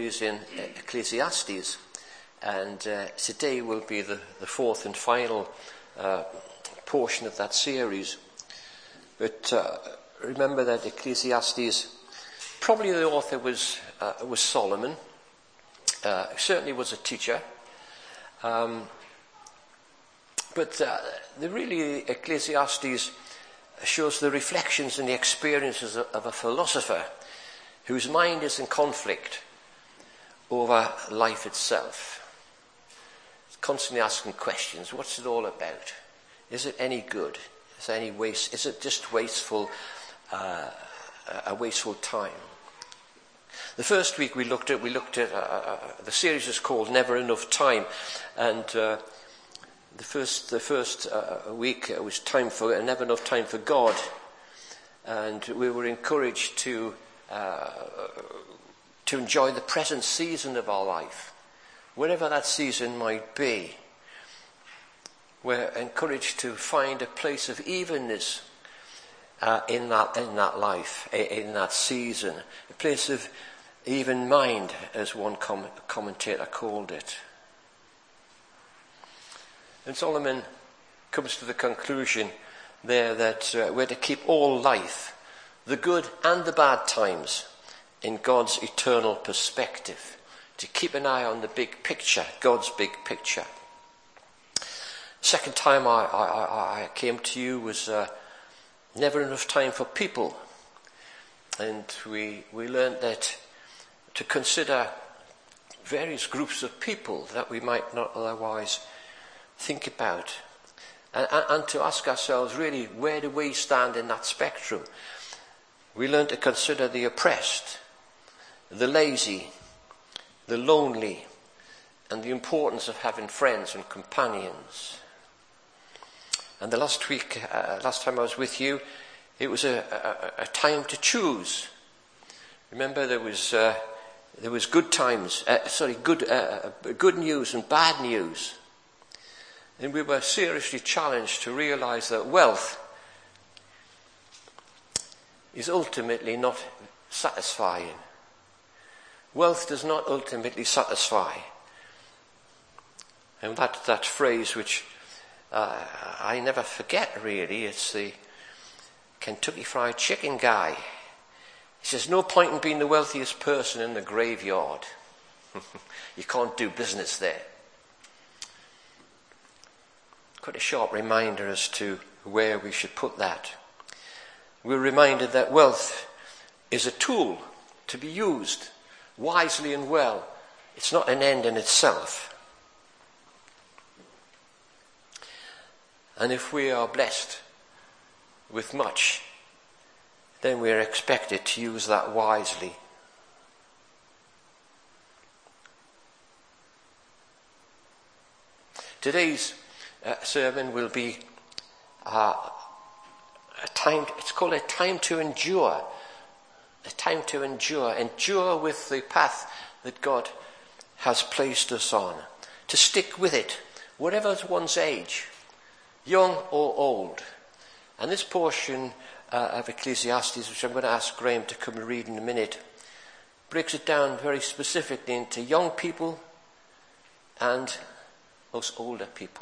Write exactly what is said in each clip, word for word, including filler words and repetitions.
series in Ecclesiastes, and uh, today will be the, the fourth and final uh, portion of that series. But uh, remember that Ecclesiastes, probably the author was uh, was Solomon. Uh, certainly was a teacher. Um, but uh, the really Ecclesiastes shows the reflections and the experiences of, of a philosopher whose mind is in conflict over life itself. He's constantly asking questions. What's it all about? Is it any good? Is there any waste? Is it just wasteful, uh, a wasteful time? The first week we looked at, we looked at, uh, uh, the series is called Never Enough Time, and uh, the first, the first uh, week was time for, uh, never enough time for God, and we were encouraged to, uh, to enjoy the present season of our life, whatever that season might be. We're encouraged to find a place of evenness uh, in that, in that life, in that season, a place of even mind, as one com- commentator called it. And Solomon comes to the conclusion there that uh, we're to keep all life, the good and the bad times, in God's eternal perspective, to keep an eye on the big picture, God's big picture. Second time I, I, I came to you was uh, never enough time for people. And we, we learned that to consider various groups of people that we might not otherwise think about, and, and, and to ask ourselves, really, where do we stand in that spectrum? We learn to consider the oppressed, the lazy, the lonely, and the importance of having friends and companions. And the last week, uh, last time I was with you, it was a, a, a time to choose. Remember, there was uh, there was good times, uh, sorry, good uh, good news and bad news. And we were seriously challenged to realize that wealth is ultimately not satisfying. Wealth does not ultimately satisfy. And that, that phrase, which uh, I never forget really, it's the Kentucky Fried Chicken guy. He says, no point in being the wealthiest person in the graveyard. You can't do business there. Quite a sharp reminder as to where we should put that. We're reminded that wealth is a tool to be used wisely and well. It's not an end in itself. And if we are blessed with much, then we are expected to use that wisely. Today's uh, sermon will be uh, a time, it's called a time to endure. A time to endure. Endure with the path that God has placed us on. To stick with it, whatever one's age, young or old. And this portion uh, of Ecclesiastes, which I'm going to ask Graham to come and read in a minute, breaks it down very specifically into young people and us older people.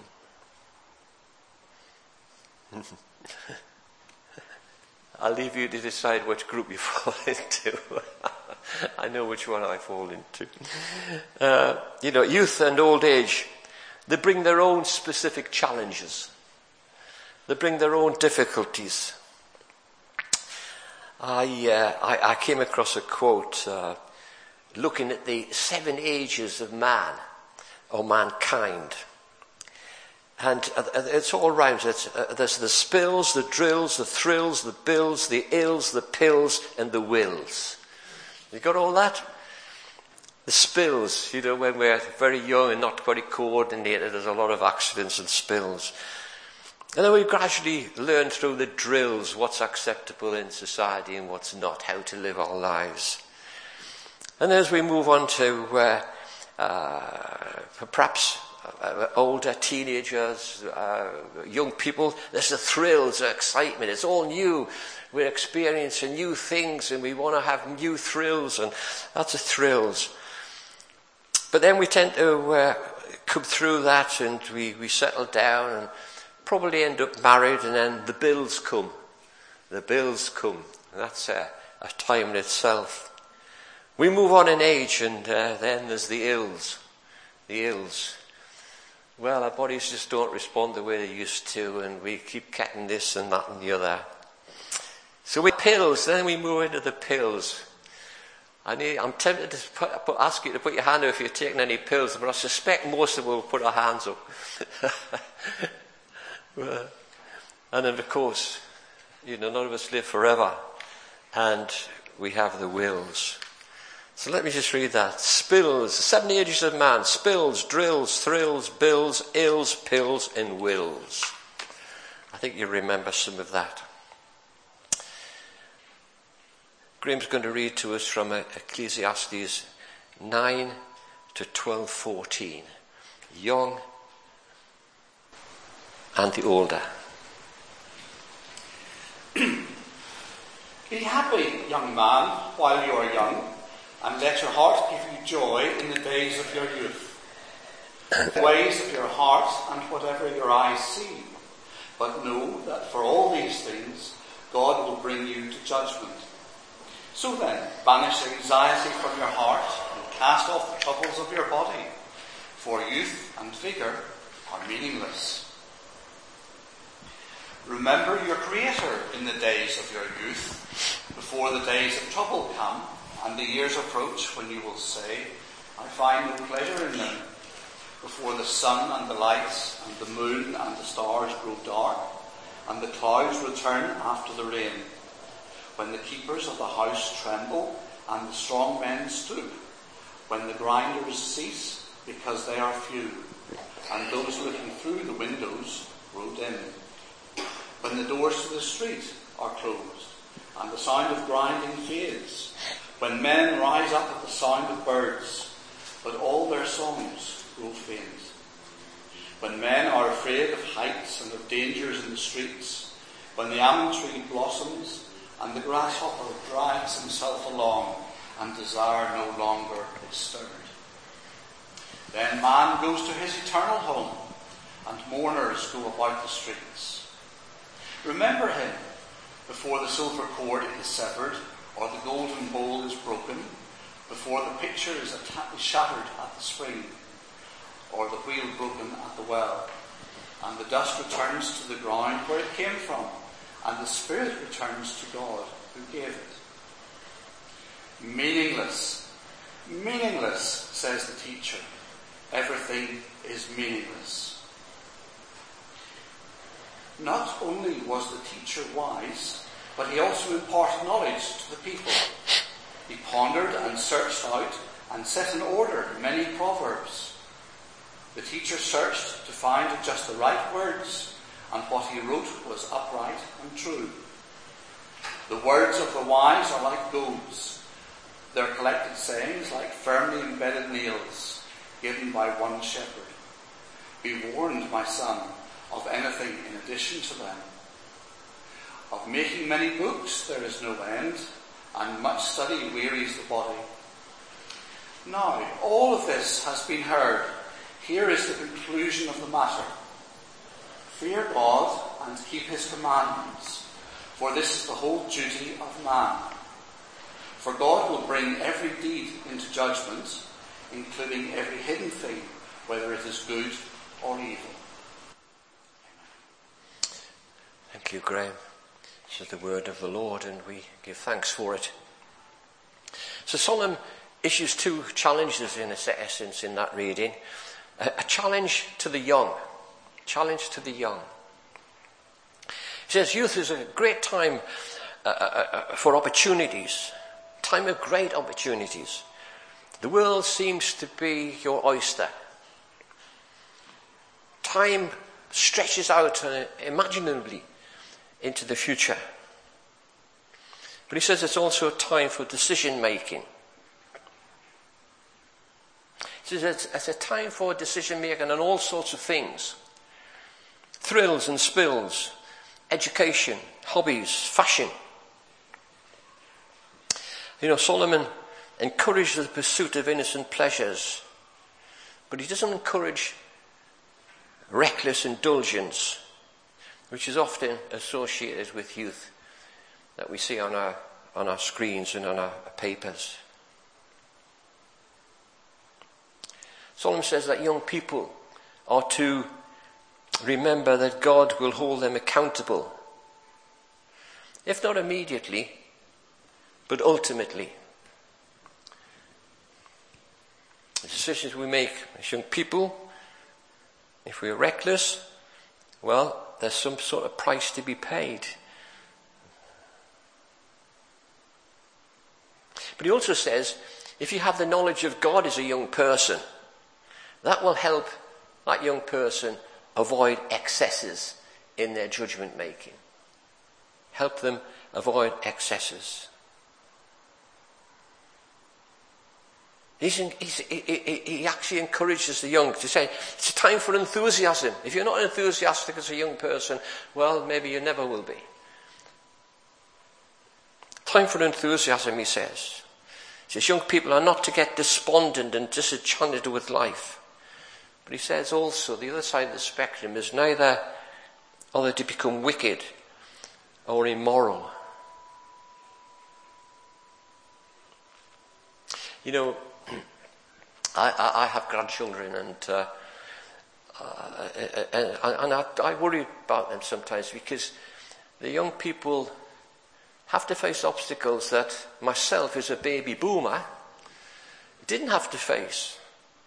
I'll leave you to decide which group you fall into. I know which one I fall into. Uh, you know, youth and old age, they bring their own specific challenges. They bring their own difficulties. I, uh, I, I came across a quote uh, looking at the seven ages of man, or mankind. And uh, it's all round. It's, uh, there's the spills, the drills, the thrills, the bills, the ills, the pills, and the wills. You got all that? The spills, you know, when we're very young and not very coordinated, there's a lot of accidents and spills. And then we gradually learn through the drills what's acceptable in society and what's not, how to live our lives. And as we move on to uh, uh, perhaps uh, older teenagers, uh, young people, there's the thrills, the excitement. It's all new. We're experiencing new things and we want to have new thrills, and that's the thrills. But then we tend to uh, come through that, and we, we settle down and probably end up married, and then the bills come. The bills come. And that's a, a time in itself. We move on in age, and uh, then there's the ills. The ills. Well, our bodies just don't respond the way they used to, and we keep getting this and that and the other. So we pills, then we move into the pills. I need, I'm tempted to put, put, ask you to put your hand up if you're taking any pills, but I suspect most of us will put our hands up. Well, and then, of course, you know, none of us live forever, and we have the wills. So let me just read that. Spills, seven ages of man, spills, drills, thrills, bills, ills, pills, and wills. I think you remember some of that. Graham's going to read to us from Ecclesiastes nine to twelve fourteen. Young and the older. Be happy, young man, while you are young, and let your heart give you joy in the days of your youth. The ways of your heart and whatever your eyes see. But know that for all these things God will bring you to judgment. So then, banish anxiety from your heart and cast off the troubles of your body, for youth and vigour are meaningless. Remember your Creator in the days of your youth, before the days of trouble come, and the years approach when you will say, I find no pleasure in them, before the sun and the lights, and the moon and the stars grow dark, and the clouds return after the rain, when the keepers of the house tremble, and the strong men stoop, when the grinders cease, because they are few, and those looking through the windows grow dim, when the doors to the street are closed, and the sound of grinding fades, when men rise up at the sound of birds, but all their songs grow faint, when men are afraid of heights and of dangers in the streets, when the almond tree blossoms, and the grasshopper drags himself along, and desire no longer is stirred. Then man goes to his eternal home, and mourners go about the streets. Remember him before the silver cord is severed, or the golden bowl is broken, before the pitcher is atta- shattered at the spring, or the wheel broken at the well, and the dust returns to the ground where it came from, and the spirit returns to God who gave it. Meaningless, meaningless, says the teacher. Everything is meaningless. Not only was the teacher wise, but he also imparted knowledge to the people. He pondered and searched out and set in order many proverbs. The teacher searched to find just the right words, and what he wrote was upright and true. The words of the wise are like goads, their collected sayings like firmly embedded nails, given by one shepherd. Be warned, my son, of anything in addition to them. Of making many books there is no end, and much study wearies the body. Now, all of this has been heard. Here is the conclusion of the matter. Fear God and keep his commandments, for this is the whole duty of man. For God will bring every deed into judgment, including every hidden thing, whether it is good or evil. Thank you, Graham. This is the word of the Lord, and we give thanks for it. So Solomon issues two challenges in essence in that reading. A, a challenge to the young. Challenge to the young. He says youth is a great time uh, uh, for opportunities. Time of great opportunities. The world seems to be your oyster. Time stretches out uh, imaginably into the future. But he says it's also a time for decision making. He says it's, it's a time for decision making on all sorts of things. Thrills and spills, education, hobbies, fashion. You know, Solomon encouraged the pursuit of innocent pleasures, But he doesn't encourage reckless indulgence, which is often associated with youth, that we see on our, on our screens and on our papers. Solomon says that young people are to remember that God will hold them accountable, if not immediately, but ultimately. The decisions we make as young people, if we're reckless, well, there's some sort of price to be paid. But he also says, if you have the knowledge of God as a young person, that will help that young person avoid excesses in their judgment making. Help them avoid excesses. He's, he's, he, he, he actually encourages the young to say, it's a time for enthusiasm. If you're not enthusiastic as a young person, well, maybe you never will be. Time for enthusiasm, he says. He says young people are not to get despondent and disenchanted with life. But he says also the other side of the spectrum is neither are they to become wicked or immoral. You know, I, I, I have grandchildren, and uh, uh, and, and I, I worry about them sometimes, because the young people have to face obstacles that myself, as a baby boomer, didn't have to face.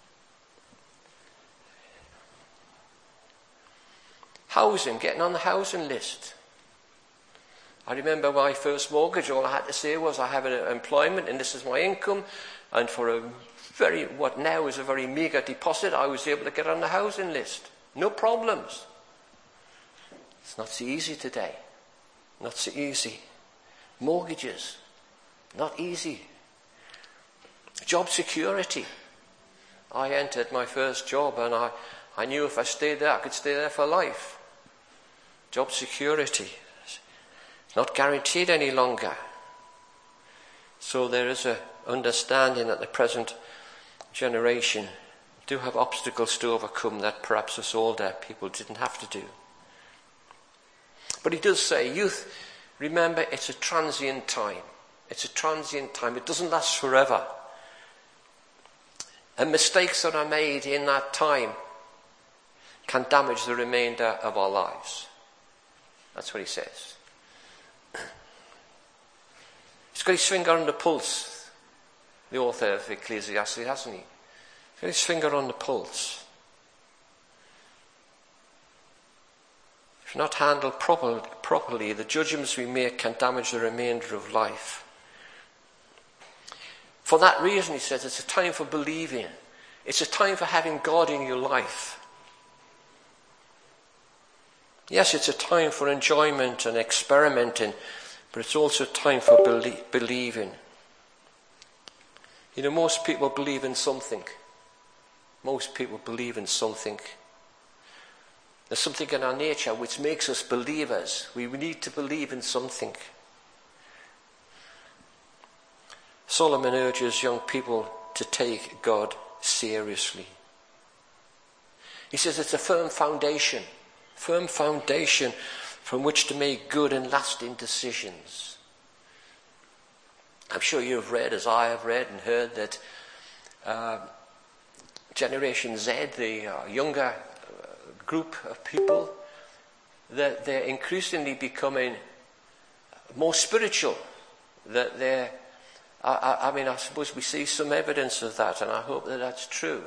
Housing, getting on the housing list. I remember my first mortgage, all I had to say was I have an employment and this is my income, and for a very, what now is a very meagre deposit, I was able to get on the housing list. No problems. It's not so easy today. Not so easy. Mortgages, not easy. Job security. I entered my first job and I, I knew if I stayed there, I could stay there for life. Job security. It's not guaranteed any longer. So there is a understanding that the present generation do have obstacles to overcome that perhaps us older people didn't have to do. But he does say, youth, remember, it's a transient time. It's a transient time. It doesn't last forever. And mistakes that are made in that time can damage the remainder of our lives. That's what he says. He's got his finger on the pulse, the author of Ecclesiastes, hasn't he? He's got his finger on the pulse. If not handled proper, properly, the judgments we make can damage the remainder of life. For that reason, he says, it's a time for believing. It's a time for having God in your life. Yes, it's a time for enjoyment and experimenting, but it's also a time for belie- believing. You know, most people believe in something. Most people believe in something. There's something in our nature which makes us believers. We need to believe in something. Solomon urges young people to take God seriously. He says it's a firm foundation, firm foundation from which to make good and lasting decisions. I'm sure you've read, as I have read and heard, that uh, Generation Z, the uh, younger group of people, that they're increasingly becoming more spiritual, that they're I, I mean, I suppose we see some evidence of that, and I hope that that's true.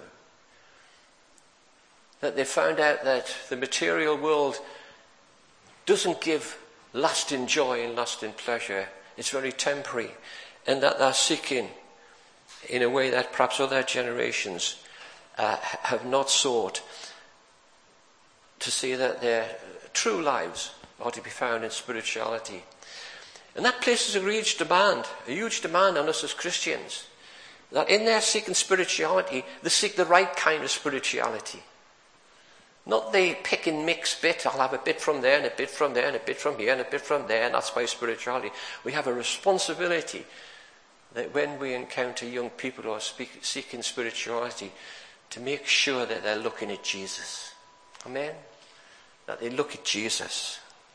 That they found out that the material world doesn't give lasting joy and lasting pleasure. It's very temporary, and that they're seeking in a way that perhaps other generations uh, have not sought, to see that their true lives are to be found in spirituality. And that places a huge demand, a huge demand on us as Christians, that in their seeking spirituality, they seek the right kind of spirituality. Not the pick and mix bit, I'll have a bit from there and a bit from there and a bit from here and a bit from there, and that's my spirituality. We have a responsibility that when we encounter young people who are speak, seeking spirituality, to make sure that they're looking at Jesus. Amen? That they look at Jesus.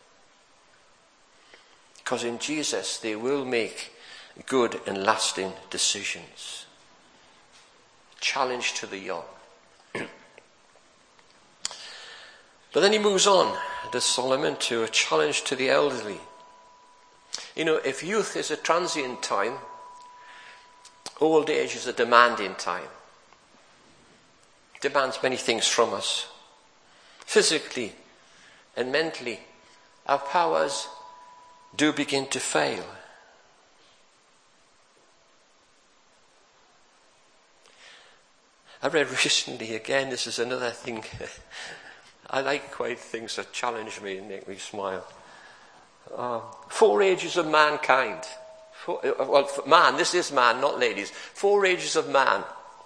Because in Jesus they will make good and lasting decisions. Challenge to the young. But then he moves on, does Solomon, to a challenge to the elderly. You know, if youth is a transient time, old age is a demanding time. It demands many things from us. Physically and mentally, our powers do begin to fail. I read recently, again, this is another thing. I like quite things that challenge me and make me smile. Uh, four ages of mankind. Four, well, man, this is man, not ladies. Four ages of man.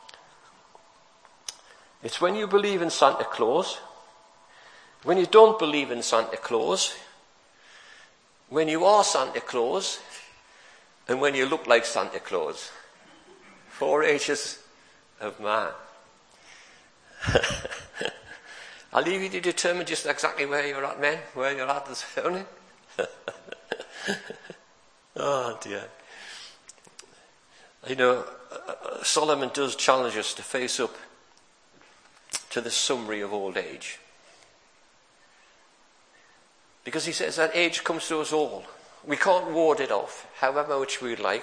It's when you believe in Santa Claus, when you don't believe in Santa Claus, when you are Santa Claus, and when you look like Santa Claus. Four ages of man. I'll leave you to determine just exactly where you're at, men, where you're at this morning. Oh dear. You know, uh, Solomon does challenge us to face up to the summary of old age. Because he says that age comes to us all. We can't ward it off, however much we'd like.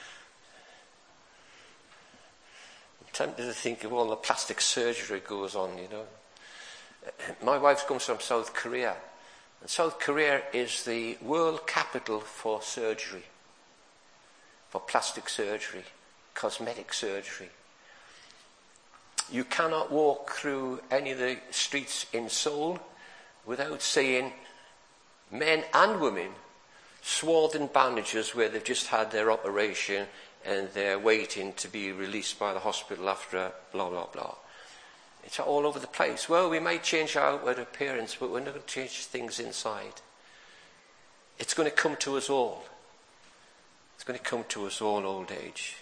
I'm tempted to think of all the plastic surgery that goes on, you know. My wife comes from South Korea. And South Korea is the world capital for surgery. For plastic surgery, cosmetic surgery. You cannot walk through any of the streets in Seoul without seeing men and women swathed in bandages where they've just had their operation and they're waiting to be released by the hospital after blah, blah, blah. It's all over the place. Well, we might change our outward appearance, but we're not going to change things inside. It's going to come to us all. It's going to come to us all, old age.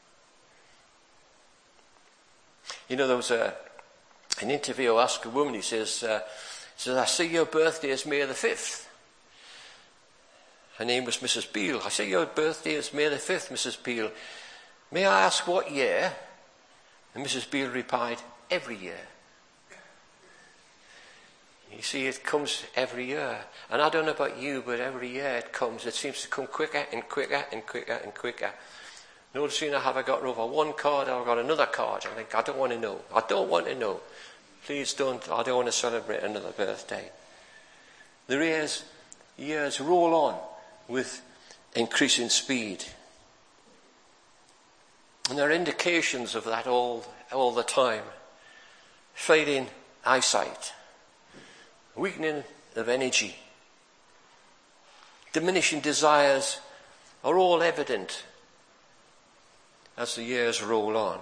You know, there was a, an interviewer asked a woman, he says, uh, he says, I see your birthday is May the fifth. Her name was Missus Beale. I see your birthday is May the fifth, Missus Beale. May I ask what year? And Missus Beale replied, every year. You see, it comes every year. And I don't know about you, but every year it comes. It seems to come quicker and quicker and quicker and quicker. No sooner have I got over one card or I've got another card. I think, I don't want to know. I don't want to know. Please don't. I don't want to celebrate another birthday. The years, years roll on with increasing speed. And there are indications of that all, all the time. Fading eyesight, weakening of energy, diminishing desires are all evident as the years roll on.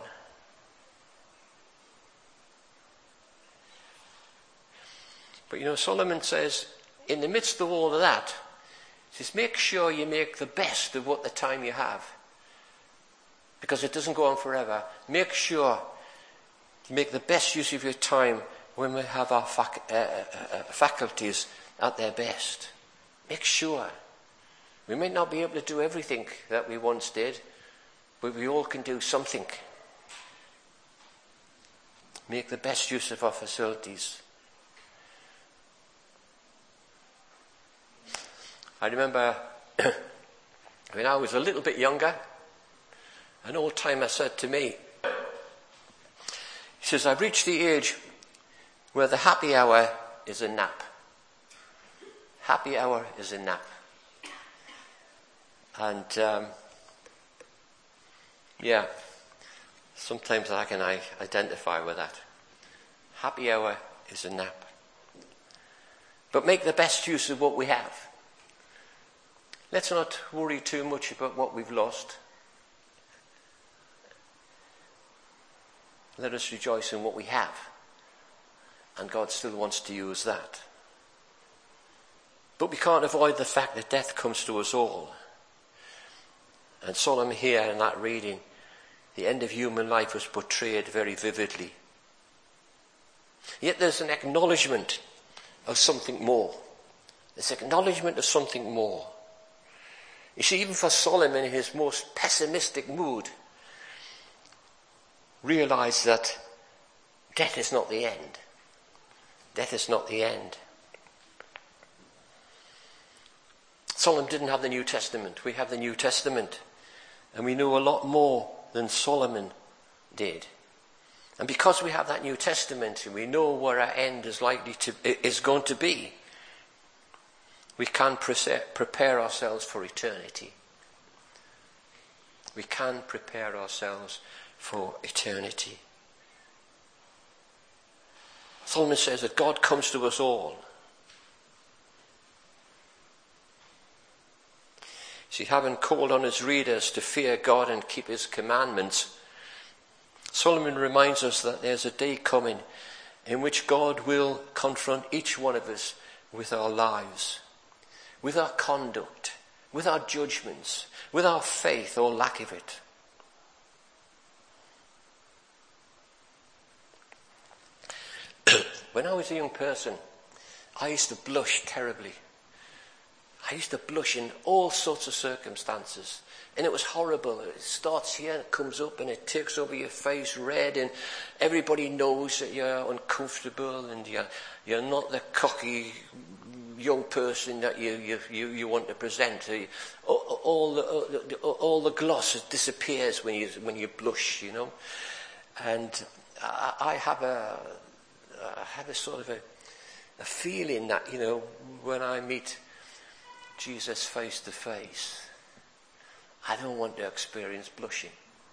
But you know, Solomon says, in the midst of all of that, he says, make sure you make the best of what the time you have. Because it doesn't go on forever. Make sure you make the best use of your time when we have our fac- uh, uh, faculties at their best. Make sure. We may not be able to do everything that we once did, but we all can do something. Make the best use of our facilities. I remember when I was a little bit younger, an old timer said to me, he says, I've reached the age where the happy hour is a nap. Happy hour is a nap. And, um, yeah, sometimes I can I identify with that. Happy hour is a nap. But make the best use of what we have. Let's not worry too much about what we've lost. Let us rejoice in what we have. And God still wants to use that. But we can't avoid the fact that death comes to us all. And Solomon here in that reading, the end of human life was portrayed very vividly. Yet there's an acknowledgement of something more. There's acknowledgement of something more. You see, even for Solomon in his most pessimistic mood, realized that death is not the end. Death is not the end. Solomon didn't have the New Testament. We have the New Testament. And we know a lot more than Solomon did. And because we have that New Testament and we know where our end is likely to, is going to be, we can prepare ourselves for eternity. We can prepare ourselves for eternity. Solomon says that God comes to us all. See, having called on his readers to fear God and keep his commandments, Solomon reminds us that there's a day coming in which God will confront each one of us with our lives, with our conduct, with our judgments, with our faith or lack of it. When I was a young person, I used to blush terribly. I used to blush in all sorts of circumstances. And it was horrible. It starts here and it comes up and it takes over your face red, and everybody knows that you're uncomfortable and you're, you're not the cocky young person that you, you, you, you want to present. All, all, the, all, the, all the gloss disappears when you, when you blush, you know. And I, I have a, I have a sort of a, a feeling that, you know, when I meet Jesus face to face, I don't want to experience blushing.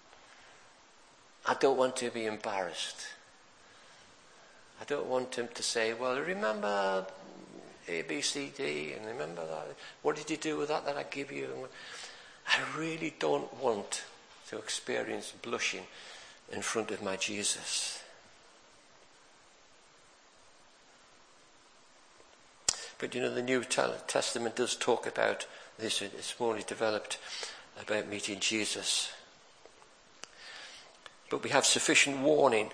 I don't want to be embarrassed. I don't want him to say, well, remember A, B, C, D, and remember that. What did you do with that that I give you? I really don't want to experience blushing in front of my Jesus. But you know, the New Testament does talk about this. It's more developed about meeting Jesus. But we have sufficient warning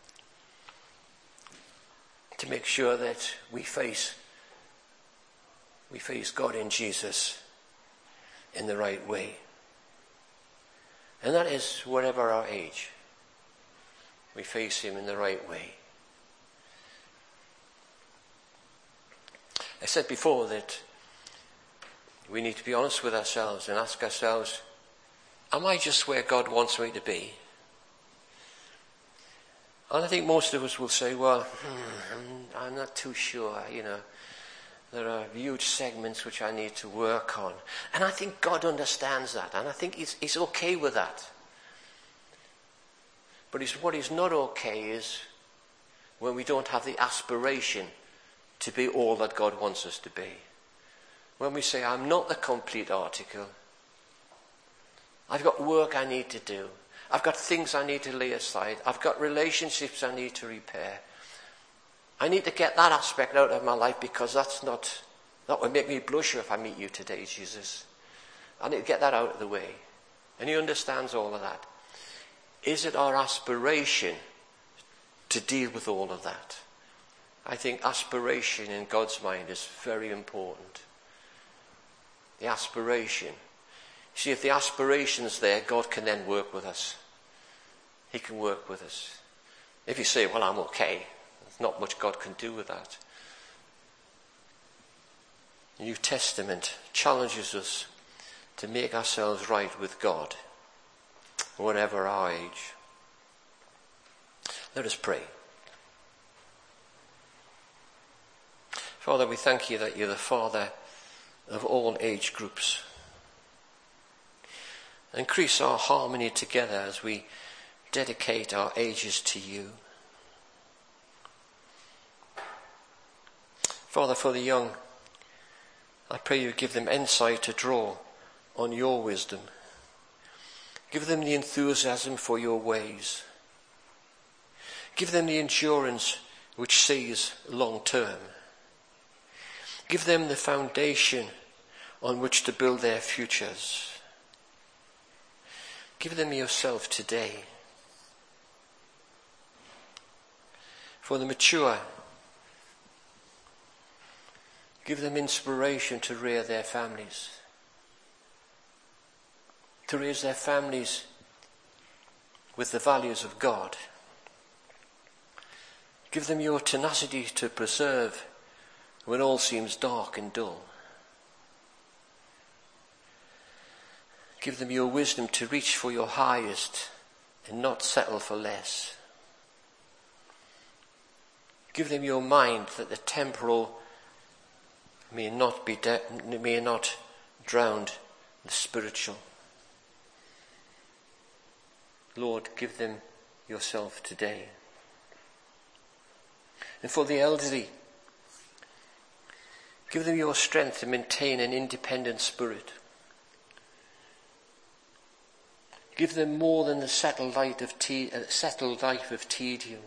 to make sure that we face we face God in Jesus in the right way. And that is whatever our age, we face him in the right way. I said before that we need to be honest with ourselves and ask ourselves, am I just where God wants me to be? And I think most of us will say, well, hmm, I'm, I'm not too sure, you know. There are huge segments which I need to work on. And I think God understands that. And I think he's, he's okay with that. But he's, what is not okay is when we don't have the aspiration to be all that God wants us to be. When we say, I'm not the complete article. I've got work I need to do. I've got things I need to lay aside. I've got relationships I need to repair. I need to get that aspect out of my life because that's not, that would make me blush if I meet you today, Jesus. I need to get that out of the way. And he understands all of that. Is it our aspiration to deal with all of that? I think aspiration in God's mind is very important. The aspiration. See, if the aspiration's there, God can then work with us. He can work with us. If you say, well, I'm okay, there's not much God can do with that. The New Testament challenges us to make ourselves right with God, whatever our age. Let us pray. Father, we thank you that you're the Father of all age groups. Increase our harmony together as we dedicate our ages to you. Father, for the young, I pray you give them insight to draw on your wisdom. Give them the enthusiasm for your ways. Give them the endurance which sees long term. Give them the foundation on which to build their futures. Give them yourself today. For the mature, give them inspiration to rear their families, to raise their families with the values of God. Give them your tenacity to preserve when all seems dark and dull. Give them your wisdom to reach for your highest and not settle for less. Give them your mind that the temporal may not be de- may not drown the spiritual. Lord, give them yourself today. And for the elderly, give them your strength to maintain an independent spirit. Give them more than the settled life of, te- uh, settled life of tedium.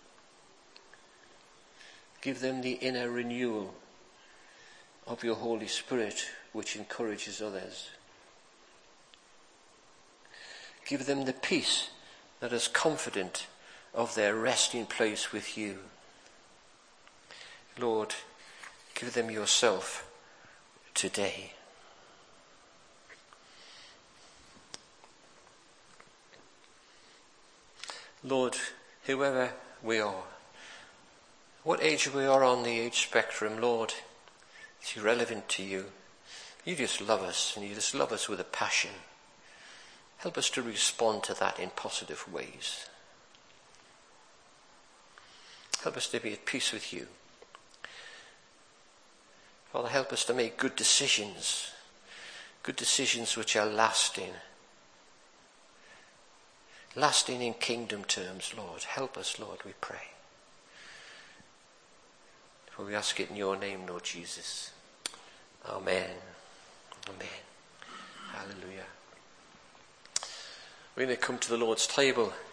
Give them the inner renewal of your Holy Spirit, which encourages others. Give them the peace that is confident of their resting place with you. Lord, give them yourself today. Lord, whoever we are, what age we are on the age spectrum, Lord, it's irrelevant to you. You just love us, and you just love us with a passion. Help us to respond to that in positive ways. Help us to be at peace with you. Father, help us to make good decisions, good decisions which are lasting. Lasting in kingdom terms, Lord. Help us, Lord, we pray. For we ask it in your name, Lord Jesus. Amen. Amen. Hallelujah. We're going to come to the Lord's table.